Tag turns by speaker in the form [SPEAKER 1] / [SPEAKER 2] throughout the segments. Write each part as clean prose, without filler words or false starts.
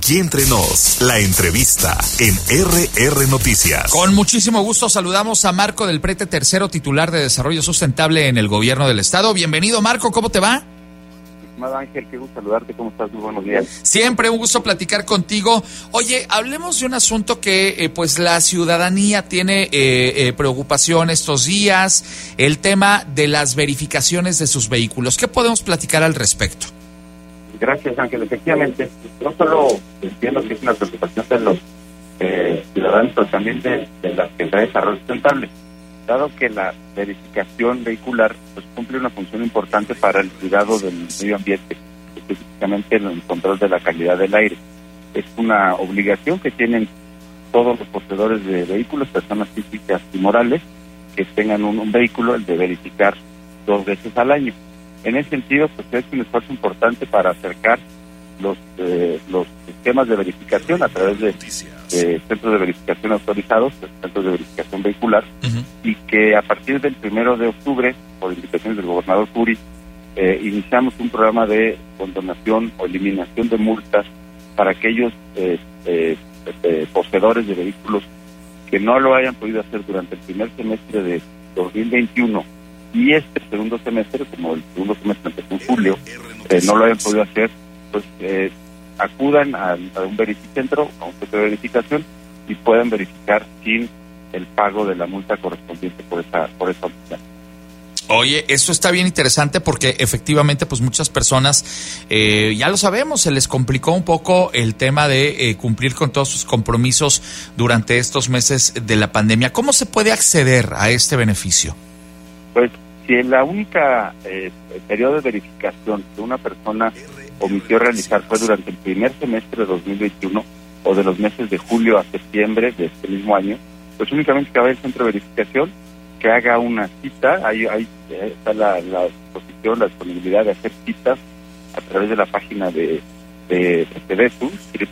[SPEAKER 1] Aquí entre nos, la entrevista en RR Noticias.
[SPEAKER 2] Con muchísimo gusto saludamos a Marco del Prete III, titular de Desarrollo Sustentable en el Gobierno del Estado. Bienvenido, Marco, ¿cómo te va?
[SPEAKER 3] Estimado Ángel, qué gusto saludarte, ¿cómo estás? Muy buenos días.
[SPEAKER 2] Siempre un gusto platicar contigo. Oye, hablemos de un asunto que pues la ciudadanía tiene preocupación estos días, el tema de las verificaciones de sus vehículos. ¿Qué podemos platicar al respecto?
[SPEAKER 3] Gracias, Ángel. Efectivamente, no solo entiendo que es una preocupación de los ciudadanos, pero también de la Secretaría de Desarrollo Sustentable, dado que la verificación vehicular pues cumple una función importante para el cuidado del medio ambiente, específicamente en el control de la calidad del aire. Es una obligación que tienen todos los poseedores de vehículos, personas físicas y morales, que tengan un vehículo, el de verificar 2 veces al año. En ese sentido, pues es un esfuerzo importante para acercar los sistemas de verificación a través de centros de verificación autorizados, centros de verificación vehicular, y que a partir del 1 de octubre, por invitaciones del gobernador Curi, iniciamos un programa de condonación o eliminación de multas para aquellos poseedores de vehículos que no lo hayan podido hacer durante el primer semestre de 2021 y este segundo semestre, como el segundo semestre empezó en julio, no lo hayan podido hacer, pues acudan a un verificentro, a un centro de verificación y puedan verificar sin el pago de la multa correspondiente por esa multa.
[SPEAKER 2] Oye, esto está bien interesante porque efectivamente pues muchas personas, ya lo sabemos, se les complicó un poco el tema de cumplir con todos sus compromisos durante estos meses de la pandemia. ¿Cómo se puede acceder a este beneficio?
[SPEAKER 3] Pues si en la única periodo de verificación que una persona omitió realizar fue durante el primer semestre de 2021 o de los meses de julio a septiembre de este mismo año, pues únicamente cabe el centro de verificación que haga una cita. Ahí está la disposición, la disponibilidad de hacer citas a través de la página de CDSU,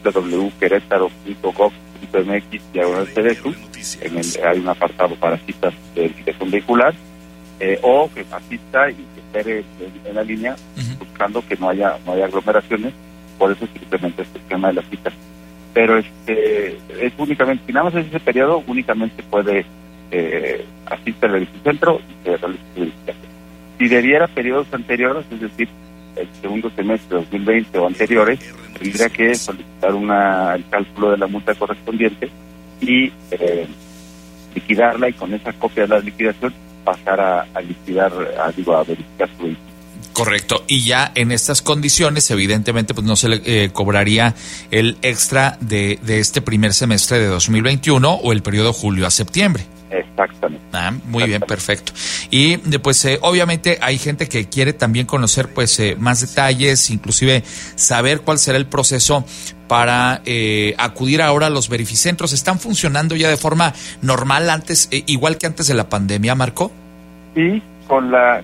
[SPEAKER 3] www.queretaro.gov.mx/CDSU. Hay un apartado para citas de verificación vehicular, o que asista y que espere en la línea buscando que no haya aglomeraciones. Por eso simplemente este esquema de las citas. Pero es únicamente, si nada más es ese periodo, únicamente puede asistir al verificentro y se realice su verificación. Si debiera periodos anteriores, es decir, el segundo semestre de 2020 o anteriores, tendría que solicitar el cálculo de la multa correspondiente y liquidarla, y con esa copia de la liquidación pasar a verificar su vehículo.
[SPEAKER 2] Correcto, y ya en estas condiciones evidentemente pues no se le cobraría el extra de este primer semestre de 2021 o el periodo julio a septiembre.
[SPEAKER 3] Exactamente.
[SPEAKER 2] Muy bien, perfecto. Y pues obviamente hay gente que quiere también conocer pues más detalles, inclusive saber cuál será el proceso para acudir ahora a los verificentros. ¿Están funcionando ya de forma normal antes, igual que antes de la pandemia, Marco? Sí,
[SPEAKER 3] con la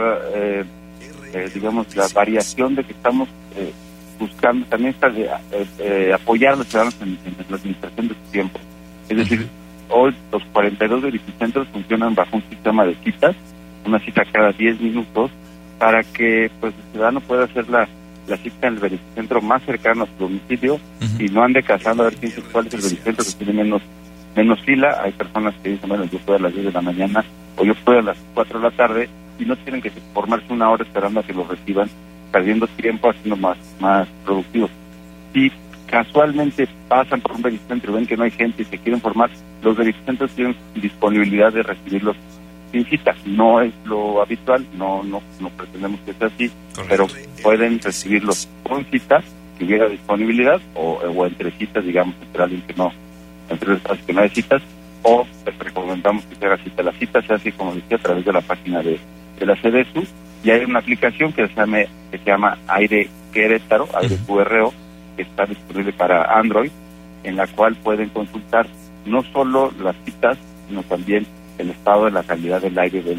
[SPEAKER 3] digamos, la variación de que estamos buscando también está apoyar a los ciudadanos en la administración de su tiempo. Es decir, hoy los 42 verificentros funcionan bajo un sistema de citas, una cita cada 10 minutos, para que pues el ciudadano pueda hacer la cita en el verificentro más cercano a su domicilio y no ande cazando a ver cuál es el verificentro que tiene menos fila. Hay personas que dicen, bueno, yo puedo a las 10 de la mañana o yo puedo a las 4 de la tarde, y no tienen que formarse una hora esperando a que lo reciban, perdiendo tiempo, haciendo más productivos. Si casualmente pasan por un verificentro y ven que no hay gente y se quieren formar, los verificentros tienen disponibilidad de recibirlos sin cita. No es lo habitual, no pretendemos que sea así. Correcto. Pero pueden recibirlos con citas, si hubiera disponibilidad, o entre citas, digamos, entre alguien que no hay citas, o les recomendamos que se haga cita. La cita se hace, como decía, a través de la página de la CDSU, y hay una aplicación que se llama Aire Querétaro, Aire QRO, que está disponible para Android, en la cual pueden consultar no solo las citas, sino también el estado de la calidad del aire de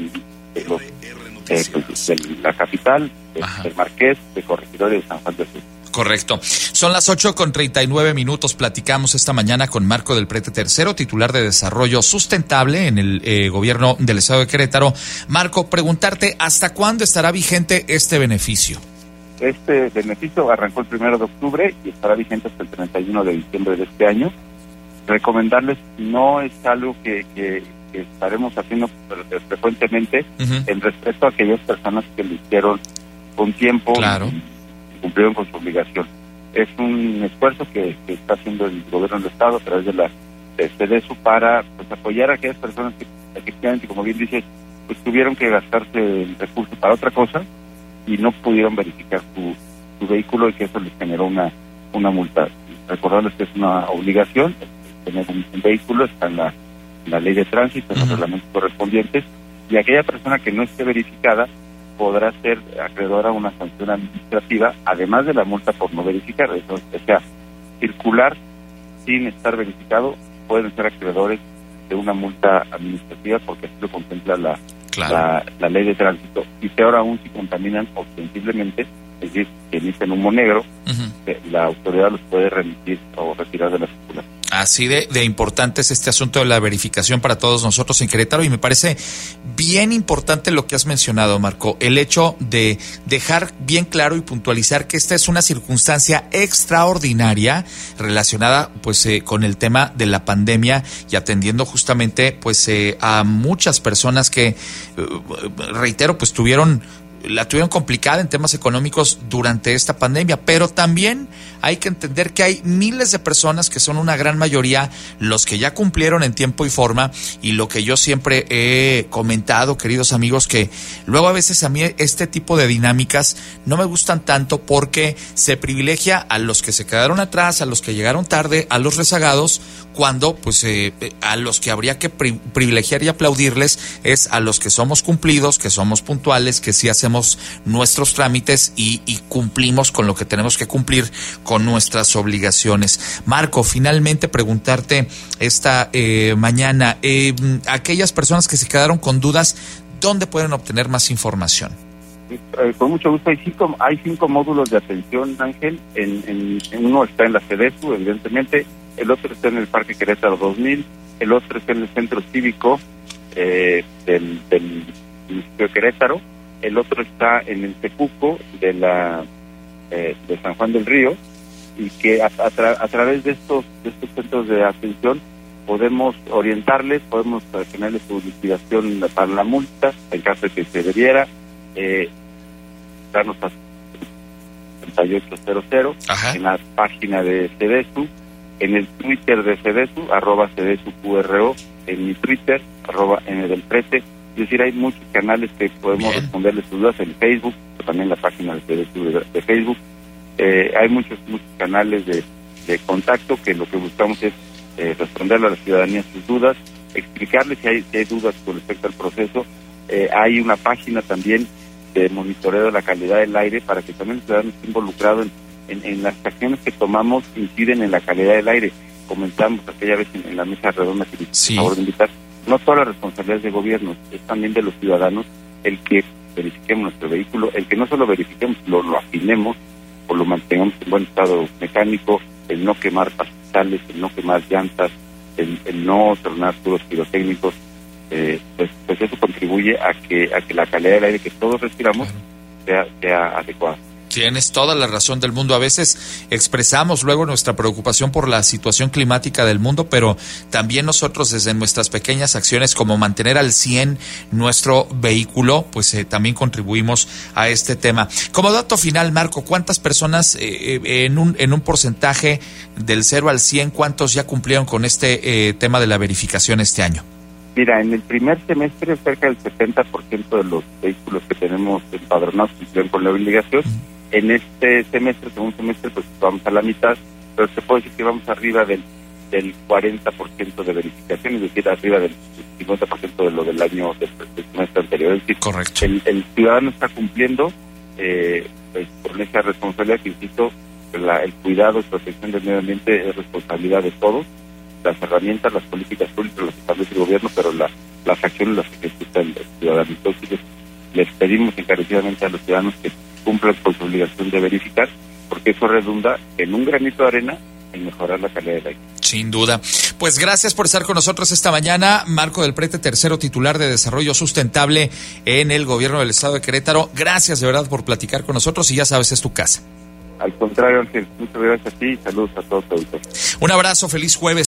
[SPEAKER 3] la capital, del Marqués, de Corregidora y de San Juan de Jesús.
[SPEAKER 2] Correcto. Son las 8:39. Platicamos esta mañana con Marco del Prete III, titular de Desarrollo Sustentable en el gobierno del estado de Querétaro. Marco, preguntarte, ¿hasta cuándo estará vigente este beneficio?
[SPEAKER 3] Este beneficio arrancó el 1 de octubre y estará vigente hasta el 31 de diciembre de este año. Recomendarles, no es algo que estaremos haciendo frecuentemente, en respecto a aquellas personas que lo hicieron con tiempo,
[SPEAKER 2] claro,
[SPEAKER 3] y cumplieron con su obligación. Es un esfuerzo que está haciendo el gobierno del Estado a través de la CEDESU para pues apoyar a aquellas personas que efectivamente, como bien dices, pues tuvieron que gastarse el recurso para otra cosa y no pudieron verificar su vehículo, y que eso les generó una multa. Recordarles que es una obligación tener un vehículo, está en la ley de tránsito, en los reglamentos correspondientes, y aquella persona que no esté verificada podrá ser acreedora a una sanción administrativa, además de la multa por no verificar. Eso, o sea, circular sin estar verificado, pueden ser acreedores de una multa administrativa, porque así lo contempla la ley de tránsito. Y peor aún, si contaminan ostensiblemente, es decir, que emiten humo negro, la autoridad los puede remitir o retirar de la circulación.
[SPEAKER 2] Así de importante es este asunto de la verificación para todos nosotros en Querétaro, y me parece bien importante lo que has mencionado, Marco, el hecho de dejar bien claro y puntualizar que esta es una circunstancia extraordinaria relacionada pues con el tema de la pandemia, y atendiendo justamente pues a muchas personas que reitero pues la tuvieron complicada en temas económicos durante esta pandemia, pero también hay que entender que hay miles de personas, que son una gran mayoría, los que ya cumplieron en tiempo y forma, y lo que yo siempre he comentado, queridos amigos, que luego a veces a mí este tipo de dinámicas no me gustan tanto, porque se privilegia a los que se quedaron atrás, a los que llegaron tarde, a los rezagados, cuando pues a los que habría que privilegiar y aplaudirles es a los que somos cumplidos, que somos puntuales, que sí hacemos nuestros trámites y cumplimos con lo que tenemos que cumplir con nuestras obligaciones. Marco, finalmente preguntarte esta mañana, aquellas personas que se quedaron con dudas, ¿dónde pueden obtener más información?
[SPEAKER 3] Con mucho gusto. Hay cinco módulos de atención, Ángel. En uno está en la CEDESU, evidentemente, el otro está en el Parque Querétaro 2000, el otro está en el Centro Cívico del municipio de Querétaro, el otro está en el Tecuco de San Juan del Río, y que a través de estos centros de atención podemos orientarles, podemos generarles su liquidación para la multa en caso de que se debiera, darnos a 3800 en la página de CEDESU, en el Twitter de CEDESU, @CEDESUQRO, en mi Twitter, @NDelprete. Es decir, hay muchos canales que podemos responderles sus dudas, en Facebook, también la página de CEDESU de Facebook. Hay muchos canales de contacto, que lo que buscamos es responderle a la ciudadanía sus dudas, explicarles si hay dudas con respecto al proceso. Hay una página también de monitoreo de la calidad del aire, para que también el ciudadano esté involucrado en las acciones que tomamos, inciden en la calidad del aire. Comentamos aquella vez en la mesa redonda que por favor de invitar, no toda la responsabilidad es de gobierno, es también de los ciudadanos el que verifiquemos nuestro vehículo, el que no solo verifiquemos, lo afinemos o lo mantengamos en buen estado mecánico, el no quemar pastizales, el no quemar llantas, el no tronar tubos pirotécnicos. Pues eso contribuye a que la calidad del aire que todos respiramos sea adecuada.
[SPEAKER 2] Tienes toda la razón del mundo. A veces expresamos luego nuestra preocupación por la situación climática del mundo, pero también nosotros desde nuestras pequeñas acciones, como mantener al 100 nuestro vehículo, pues también contribuimos a este tema. Como dato final, Marco, ¿cuántas personas en un porcentaje del 0 al 100, cuántos ya cumplieron con este tema de la verificación este año?
[SPEAKER 3] Mira, en el primer semestre cerca del 70% de los vehículos que tenemos empadronados cumplieron con la obligación. En este semestre, segundo semestre, pues vamos a la mitad, pero se puede decir que vamos arriba del 40% de verificación, es decir, arriba del 50% de lo del año del semestre anterior. Es decir,
[SPEAKER 2] correcto.
[SPEAKER 3] El ciudadano está cumpliendo pues, con esa responsabilidad que, insisto, el cuidado y protección del medio ambiente es responsabilidad de todos. Las herramientas, las políticas públicas las establece el gobierno, pero las acciones las ejecuta el ciudadano. Entonces les pedimos encarecidamente a los ciudadanos que cumplan con su obligación de verificar, porque eso redunda en un granito de arena en mejorar la calidad del aire.
[SPEAKER 2] Sin duda. Pues gracias por estar con nosotros esta mañana. Marco del Prete, tercero titular de Desarrollo Sustentable en el Gobierno del Estado de Querétaro. Gracias de verdad por platicar con nosotros y ya sabes, es tu casa.
[SPEAKER 3] Al contrario, Ángel, muchas gracias a ti y saludos a todos.
[SPEAKER 2] Un abrazo, feliz jueves.